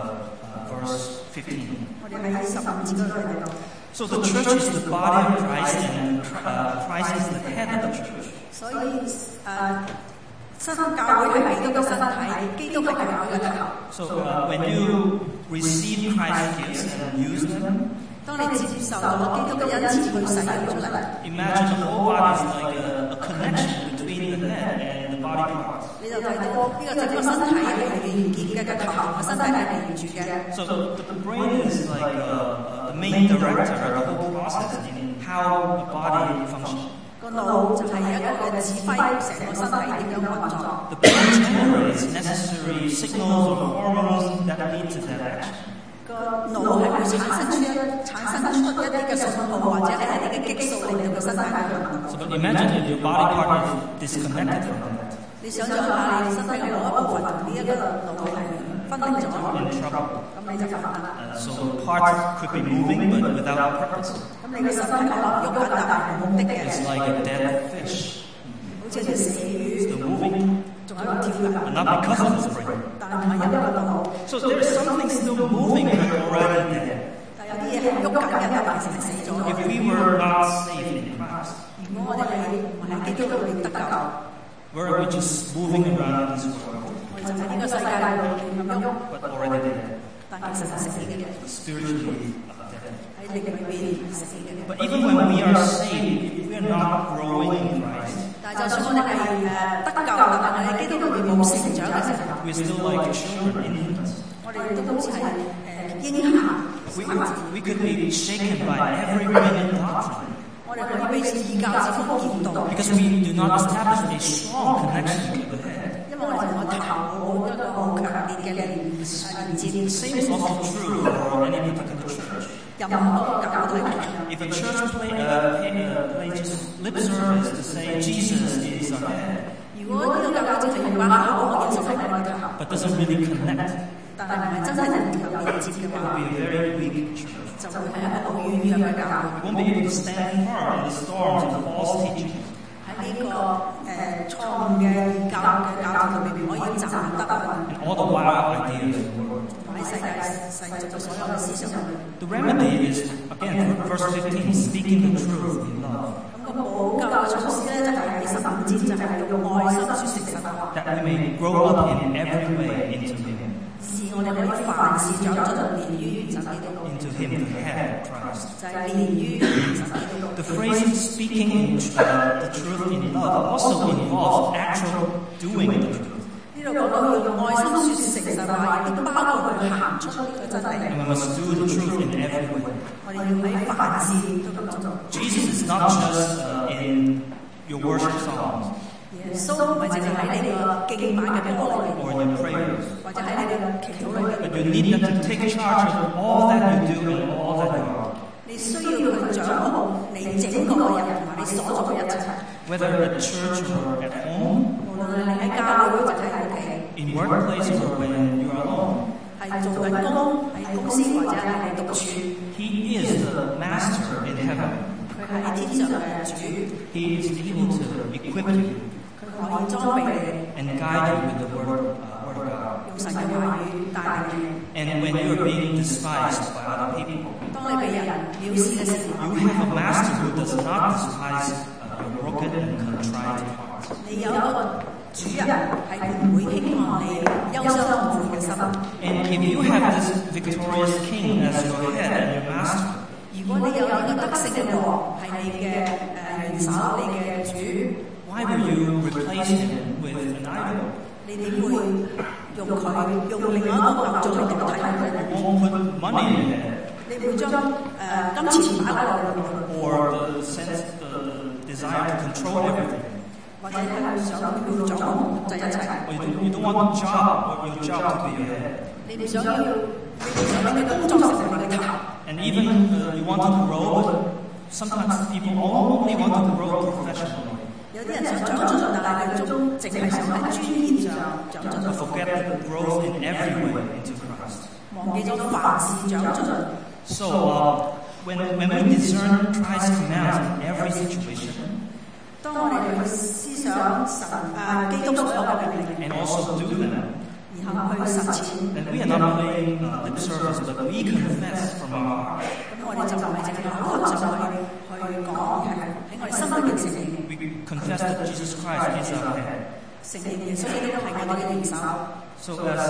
verse 15. 我哋喺15節嗰度睇到。 So the church is the body of Christ and Christ is the head of the church. 所以新教會係基督嘅身體，基督係教會嘅頭。 So when you receive Christ's gifts and use them, 當你接受到基督嘅恩賜去使用出嚟， imagine the whole body is like a connection between the head and the body parts. 你就睇到呢個整個身體係連結嘅，個頭同個身體係連住嘅。 So the brain is like the main director of the whole process in how the body functions. 個腦就係一個嘅指揮成個身體點樣運作。 The brain generates necessary signals or hormones that lead to that action. 個腦係會產生出一啲嘅信號或者係一啲嘅激素，令到個身體去運動。 So but imagine if your body part is disconnected from that. 你想象下，你身體嘅某一部分同呢一個腦係分離咗， In trouble. 咁你就煩啦。 So parts could be moving but without purpose. 咁你嘅身體可能喐緊，但係冇目的嘅， It's like a dead fish. 好似條死魚 Still moving, 仲喺度跳緊， but not because of the brain. 但係唔係因為個腦。 So there's something still moving already there. 但有啲嘢係喐緊嘅，但係死咗。 If we were not saved in Christ, 如果我哋唔係喺基督裏面得救， where are we just moving around in this world, 我哋就喺呢個世界裏面咁喐， but already dead, 但其實係死嘅， spiritually dead? 喺靈裏邊死嘅。 But even when we are saved, if we are not growing in Christ, 但係就算我哋係得救，但係喺基督裏面冇成長嘅時候， we're still like children, infants. 我哋都好似係嬰孩。 We could be shaken by every wind and doctrine 我哋可以被異教之風攪動， because we do not establish a strong connection with the head. 因為我哋同個頭冇一個好強烈嘅連接。 The same is also true for any particular church. 任何教會都係咁樣。 If a church plays just lip service to say Jesus is our head, 如果呢個教會淨係用把口講耶穌係我哋嘅頭， but doesn't really connect, 但但係唔係真係能夠連接嘅 it 話， will be a very weak church. 就會係一個好軟弱嘅教 We 會。 won't be able to stand firm in the storms of false teaching. 喺呢個錯誤嘅異教嘅教導裏面，唔可以站得穩。 And all the wild ideas of the world. 喺世俗所有嘅思想裏面， The remedy is, again, verse 15, speaking the truth in love, 咁個補救嘅措施咧，就係喺15節，就係用愛心說誠實話， that we may grow up in every way into Him, 是我哋可以凡事長進連於元首基督， into Him, the head, Christ. 就係連於元首基督。 The phrase speaking the truth in love also involves actual doing the truth. 呢度講到用愛心說誠實話，亦都包括去行出呢個真理。 And we must do the truth in every way. 我哋要喺凡事都咁做。 Jesus is not just in your worship songs 耶穌唔係淨係喺你個敬拜嘅歌裏面， or in your prayers, 或者喺你嘅祈禱裏面， but you need them to take charge of all that you do and all that you are. 你需要去掌控你整個人同埋你所做嘅一切。 Whether at church or at home, 無論係你喺教會或者喺屋企， in workplace or when you are alone, 係做緊工喺公司或者係你獨處， He is the Master in heaven. 佢係天上嘅主， He is able to equip you 佢可以裝備你， and guide you with the word of God. 用神嘅話語帶領你。 And when you are being despised by other people, 當你被人藐視嘅時候， you have a Master who does not despise your broken and contrite heart. 你有一個主人係唔會輕看你憂傷痛悔嘅心。 And if you have this victorious King as your head and your Master, 如果你有呢個得勝嘅王係你嘅元首，你嘅主， why will you replace him with an idol? 你點會用佢用另外一個偶像嚟代替佢咧？ You won't put money in it 你會將金錢擺落去， or the desire to control everything. 或者係想要掌控控制一切。 Or you don't want your job to be your head. 你哋想你嘅工作成為你嘅頭。 And even you want to grow, but sometimes people only want to grow professionally. 有啲人想長進，但係佢最終淨係想喺專業上長進， But forget the growth in every way into Christ. 忘記咗凡事長進。 So when we discern Christ's commands in every situation 當我哋去思想神基督所有嘅命令， and also do them, 然後去實踐， then we are not playing lip service, but we confess from our heart. 咁我哋就唔係淨係口頭上去講，而係喺我哋心裏面承認。 We confess that Jesus Christ is our head. 承認耶穌基督係我哋嘅元首。 So as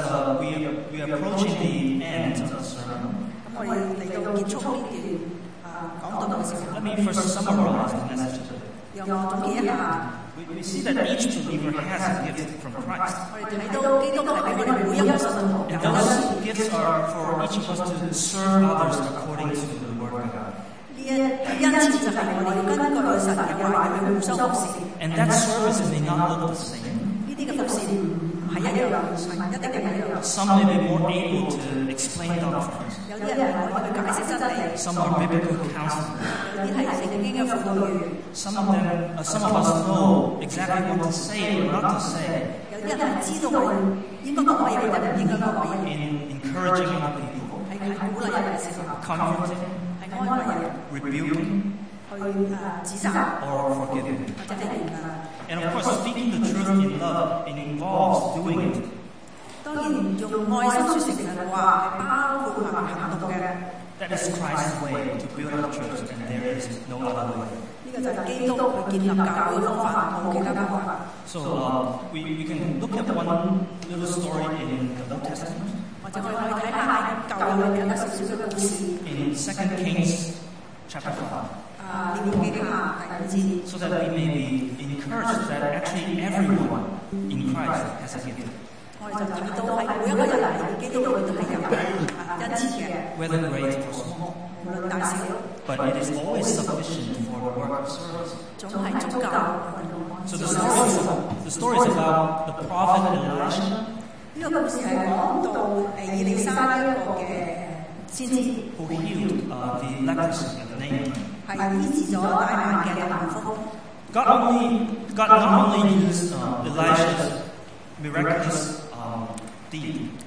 we are approaching the end of the sermon, 咁我哋嚟到結束呢段講道嘅時候， let me first summarize the message. 讓我總結一下。 We see that each believer has a gift from Christ. 我哋睇到基督係俾我哋每一個信徒有 And 恩 those 賜。 gifts are for each of us to serve others according to the Word of God. 呢一恩賜就係我哋要根據神嘅話語去互相服侍。 And that service may not look the same. 呢啲嘅服侍唔係一樣，唔一定係一樣。 Some may be more able to explain doctrines. 有啲人係可以去解釋真理， Some are biblical counselors. 有啲係聖經嘅輔導員， Some of us know exactly what to say or not to say 有啲人係知道我應該講乜嘢或者唔應該講乜嘢， in encouraging other people, 係鼓勵人嘅時候， comforting, 係安慰人， rebuking, 去指責 or forgiving. 或者係 And of course, speaking the truth in love, it involves doing it. 當然用愛心說誠實嘅話，包括埋行動嘅。 That is Christ's way to build up church, and there is no other way. 呢個就係基督去建立教會嘅方法，冇其他方法。 So we can look at one little story in the Old Testament, 或者我哋可以睇下舊約裏面有少少嘅故事。 in 2 Kings chapter 5, 列王記下第5節， so that we may be encouraged that actually everyone in Christ has a gift, 我哋就睇到喺每一個人嚟基督裏都係有恩賜嘅， whether great or small. 無論大小， But it is always sufficient for the work of service. 總係足夠。 So the story is about the prophet Elisha, 呢個故事係講到以利沙一個嘅先知， who healed the leprosy of Naaman. 係醫治咗大萬嘅麻風。 God not only used Elisha's miraculous deed,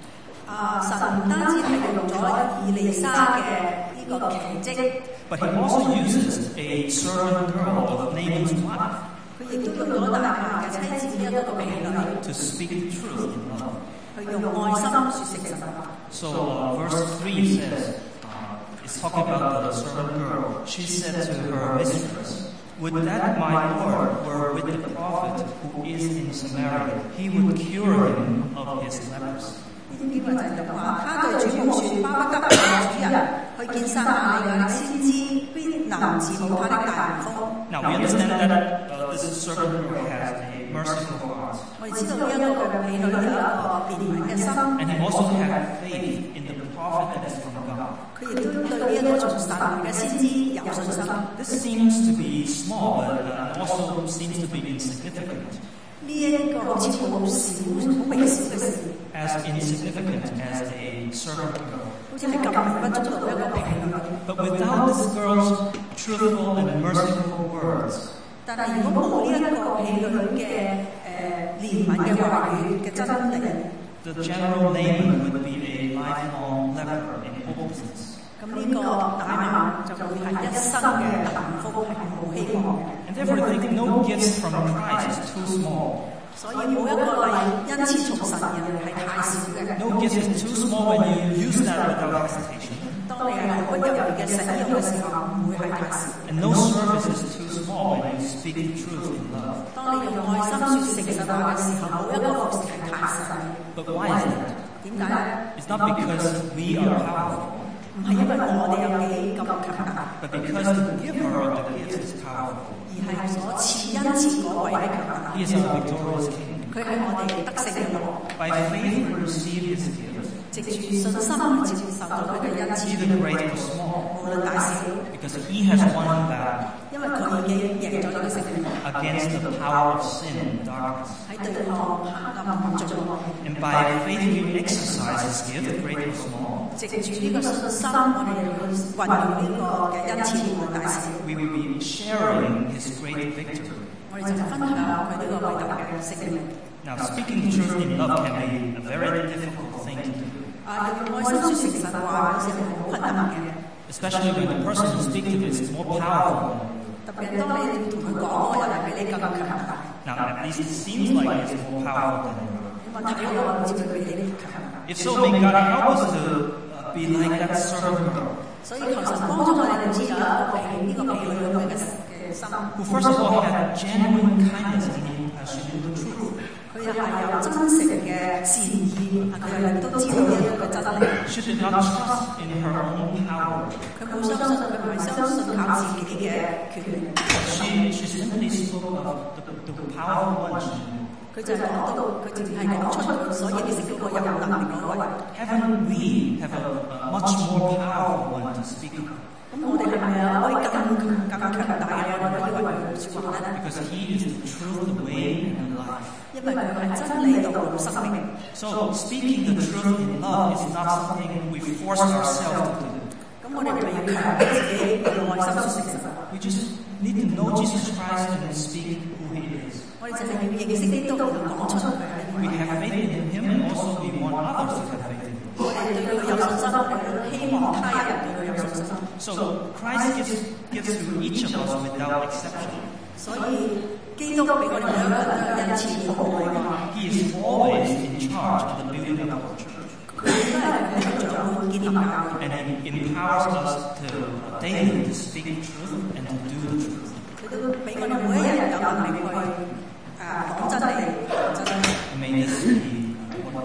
神唔單止係用咗以利沙嘅呢個奇蹟， but he also uses a servant girl of Naaman's wife 佢亦都用咗大麻嘅妻子呢一個婢女 to speak the truth in love. 去用愛心説誠實話。 So verse 3 says, it's talking about the servant girl. She said to her mistress, "Would that my Lord were with the prophet who is in Samaria, he would cure him of his leprosy." 呢啲經文就係咁話，他對主母説：巴不得我主人去見撒瑪利亞先知，必能治好他的大麻風。 Now we understand that this servant girl has a merciful heart, 我哋知道呢一個嘅婢女有一個憐憫嘅心， and he also had faith in the prophet that is from God. 佢亦都對呢一個從神嘅先知有信心。 This seems to be small, but also seems to be insignificant. 呢一個好似好小、好微小嘅事， As insignificant as a servant girl. 好似係咁微不足道一個婢女。 But without this girl's truthful and merciful words, 但係如果冇呢一個婢女嘅憐憫嘅話語嘅真理， the general Naaman would be a lifelong leper in hopelessness. 咁呢個大麻就會係一生嘅幸福，係冇希望嘅。 And therefore, I think no gifts from Christ is too small. 所以冇一個禮恩賜從神而嚟係太少嘅。 No gift is too small when you use that without hesitation. 當你係毫不猶豫嘅使用嘅時候，唔會係太少。 And no service is too small when you speak the truth in love. 當你用愛心説誠實話嘅時候，冇一個服侍係太細。 But why is that? 點解咧？ It's not because we are powerful, 唔係因為我哋有幾咁強大， but because the giver of the gift is powerful. 而係所賜恩賜嗰位係強大。 He is our victorious King. 佢係我哋得勝嘅王。 By faith we receive his gift, 藉住信心去接受咗佢嘅恩賜， either great or small, 無論大小， because he has won the battle 因為佢已經贏咗呢個勝利， against the power of sin and darkness. 喺對抗黑暗罪惡。 And by faith we exercise his gift, great or small. 藉住呢個信心，我哋去運用呢個嘅恩賜無論大小， We will be sharing his great victory. 我哋就分享佢呢個偉大嘅勝利。 Now, speaking the truth in love can be a very difficult thing to do, 用愛心説誠實話，有時係好困難嘅， especially when the person you speak to is more powerful than you. 特別係當你同佢講嗰個人係比你更加強大。 Now, at least it seems like he's more powerful than you. 你問睇我好似佢比你強大。 If so, may God help us to be like that servant girl, 所以求神幫助我哋，好似有一個婢呢個婢女咁樣嘅心。 who first of all had genuine kindness and compassion in the truth. 佢又係有真誠嘅善意，佢又都知道呢一個真理。 She did not trust in her own power. 佢冇相信，佢唔係相信靠自己嘅權力。 She simply spoke of the powerful one she knew. 佢就係講到，佢淨係講出佢所認識嗰個有能力嗰位。 Haven't we have a much more powerful one to speak of? 咁我哋係咪有可以更強大嘅我哋可以為佢説話咧？ Because he is the truth, the way, and the life. 因為佢係真理道路生命。 So speaking the truth in love is not something we force ourselves to do. 咁我哋唔係要強迫自己用愛心説誠實。 We just need to know Jesus Christ and speak who he is. 我哋就係要認識基督，然後講出佢係邊 We 位。 have faith in him and also we want others to have faith in him. 我哋對佢有信心，我哋都希望他人對佢有信心。 So Christ gives to each of us without exception. 所以基督俾我哋每一個人都有恩賜，好唔好啊？ He is always in charge of the building of our church. 佢應該係喺度掌管建立教會。 And he empowers us to daily to speak the truth and to do the truth. 佢都俾我哋每一日有能力去講真理，講真理。 And may this be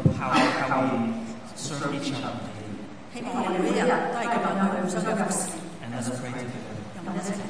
how we serve each other daily. 希望我哋每一日都係咁樣去互相嘅服侍， And let's pray together. 讓我哋一齊。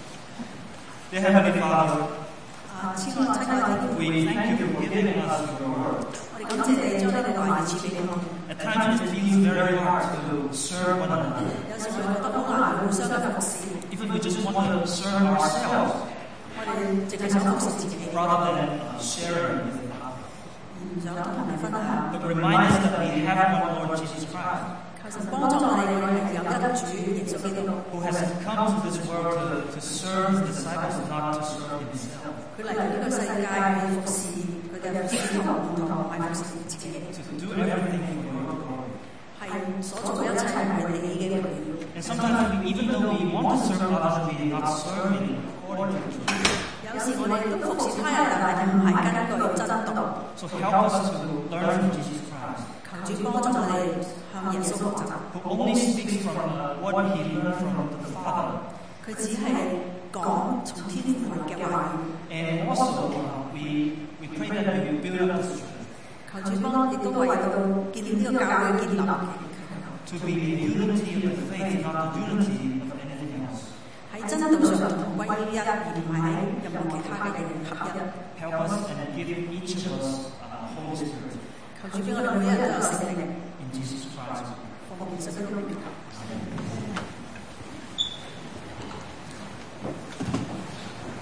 Dear Heavenly Father, 親愛嘅天父， we thank you for giving us your word. 我哋感謝你將呢個話語賜俾我。 At times it feels very hard to serve one another. 有時我哋覺得好難去互相嘅服侍， Even we just want to serve ourselves 我哋淨係想服侍自己， rather than sharing with others. 唔想同人哋分享。 But remind us that we have one Lord Jesus Christ, 求神幫助我哋，我哋有一主耶穌基督， who has come to this world to serve his disciples, not to serve himself. 佢嚟到呢個世界去服侍佢哋嘅使徒門徒，唔係服侍自己。 To do everything for your glory. 係所做嘅一切係你嘅榮耀。 And sometimes, even though we want to serve others, we are not serving according to truth. 有時我哋都服侍他人，但係唔係根據真道。 So help us to learn from Jesus Christ, 求主幫助我哋向耶穌學習。 who only speaks from what he learned from the Father. 佢只係講從天父嚟嘅話語。 And also, we pray that we build up this church 求主幫，亦都為到建立呢個教會建立。 to be in unity of the faith, not the unity of anything else. 喺真道上同歸於一，而唔係喺任何其他嘅嘢合一。 Help us and give each of us Holy Spirit. 求主俾我哋每一人都有聖靈， In Jesus Christ. 奉耶穌基督嘅名求。